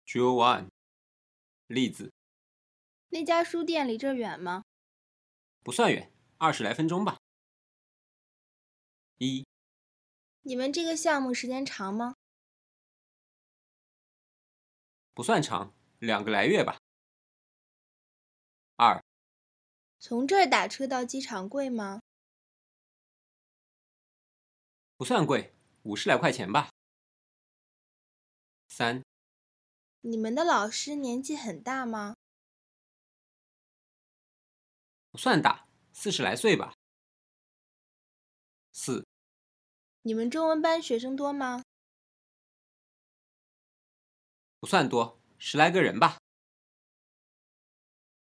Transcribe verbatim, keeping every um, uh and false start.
Drill one， 例子， 那家书店离这儿远吗？ 不算远，二十来分钟吧。一， 你们这个项目时间长吗？ 不算长，两个来月吧。二， 从这儿打车到机场贵吗？ 不算贵，五十来块钱吧。三， 你们的老师年纪很大吗？ 不算大，四十来岁吧。四， 你们中文班学生多吗？ 不算多，十来个人吧。